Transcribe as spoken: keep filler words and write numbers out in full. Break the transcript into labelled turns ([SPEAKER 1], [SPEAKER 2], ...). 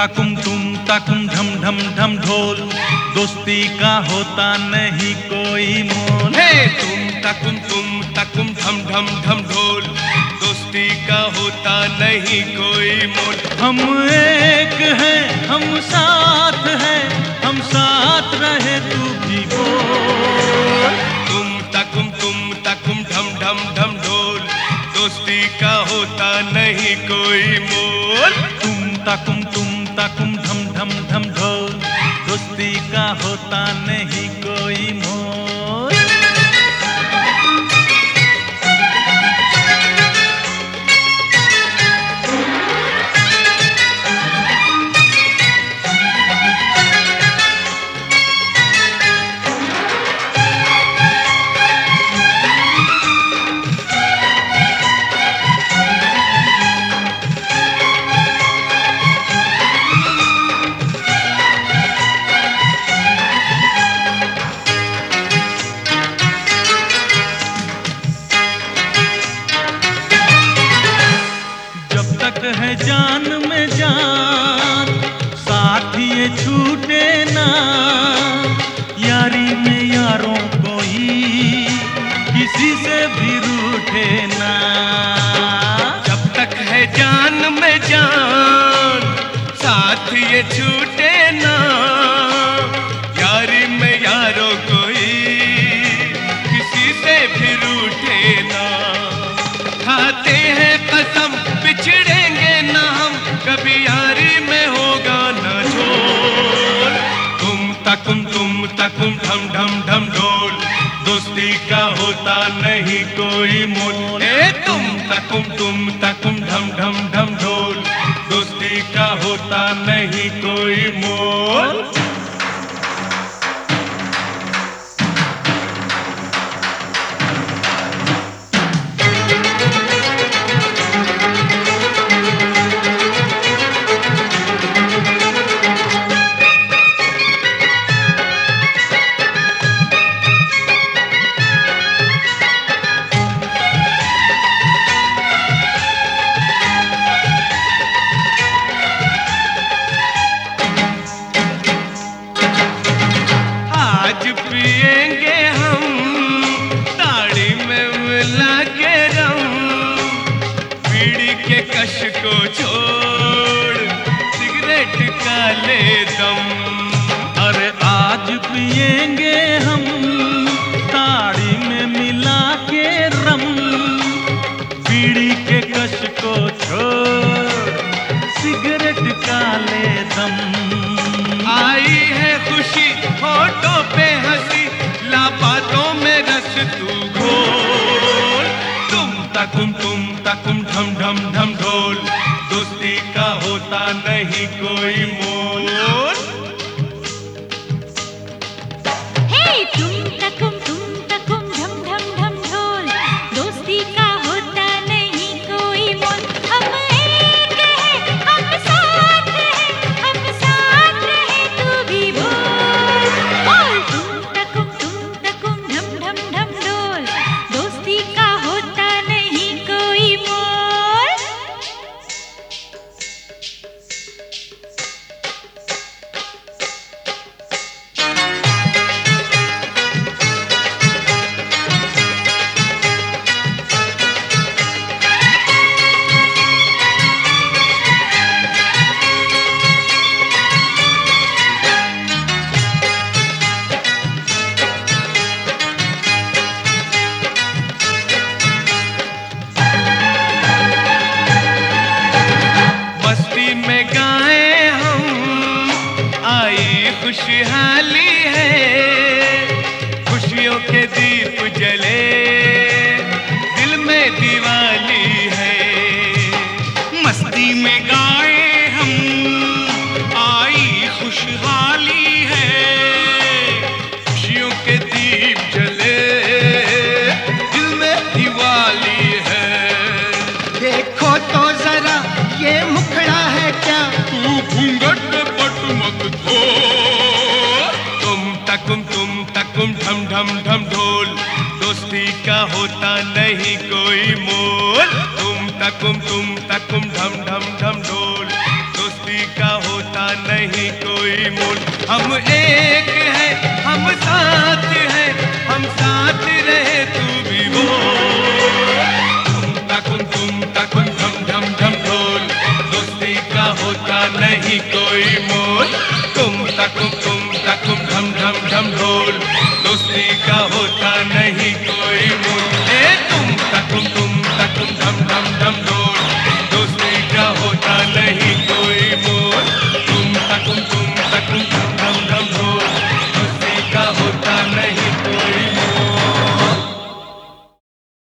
[SPEAKER 1] ताकुम तुम ताकुम ढम ढम ढम ढोल, दोस्ती का होता नहीं कोई मोल।
[SPEAKER 2] हे तुम ताकुम तुम ताकुम ढम ढम ढम ढोल, दोस्ती का होता नहीं कोई मोल।
[SPEAKER 1] हम एक हैं, हम साथ हैं, हम साथ रहे तू भी बोल।
[SPEAKER 2] तुम ताकुम तुम ताकुम ढम ढम ढम ढोल, दोस्ती का होता नहीं कोई मोल।
[SPEAKER 1] तुम ताकुम तुम ताकुम ढम ढम ढम ढोल, दोस्ती का होता नहीं कोई मोल। है जान में जान, साथ ये छूटे ना, यारी में यारों कोई किसी से भी रूठे ना।
[SPEAKER 2] जब तक है जान में जान, साथ ये छूटे ना, यारी में यारों कोई किसी से भी रूठे ना। खाते हैं कसम बिछड़ेंगे ना हम, कभी यारी में होगा ना झोल। तुम ताकुम तुम ताकुम ढम ढम ढम ढोल, दोस्ती का होता नहीं कोई मोल। ए तुम ताकुम तुम ताकुम ढम ढम ढम ढोल, दोस्ती का होता नहीं कोई मोल। पिएंगे हम ताड़ी में मिला के रम, बीड़ी के कश को छोड़ सिगरेट का ले दम।
[SPEAKER 1] अरे आज पिएंगे हम ताड़ी में मिला के रम, बीड़ी के कश को छोड़ सिगरेट का ले दम।
[SPEAKER 2] आई है खुशी होठों पे हंसी, ला बातों में रस तू घोल। तुम ताकुम तुम ताकुम ढम ढम ढम ढोल, दोस्ती का होता नहीं कोई मोल।
[SPEAKER 3] हे तुम ताकुम तुम ताकुम ढम ढम ढम ढोल, दोस्ती का होता नहीं कोई मोल। हम एक हैं, हम साथ हैं, हम साथ रहे तू भी बोल। बोल तुम ताकुम तुम ताकुम ढम ढम ढम ढोल, दोस्ती का होता नहीं कोई मोल।
[SPEAKER 2] मस्ती में गाए हम, आई खुशहाली है, खुशियों के दीप जले, दिल में दिवाली है। मस्ती में गाए हम, आई खुशहाली है, खुशियों के दीप जले, दिल में दिवाली है।
[SPEAKER 4] देखो तो जरा ये मुखड़ा है क्या,
[SPEAKER 2] तू घूंघट पट मत धो। तुम ताकुम तुम ताकुम ढम ढम ढम ढोल, दोस्ती का होता नहीं कोई मोल। तुम ताकुम तुम ताकुम ढम ढम ढम ढोल, दोस्ती का होता नहीं कोई मोल। हम एक हैं, हम साथ हैं, हम साथ रहे तू भी वो। तुम तकुम तुम तकुम धम धम धम ढोल, दोस्ती का होता नहीं कोई मोल। तुम तकुम तुम तकुम धम धम धम ढोल, दोस्ती का होता नहीं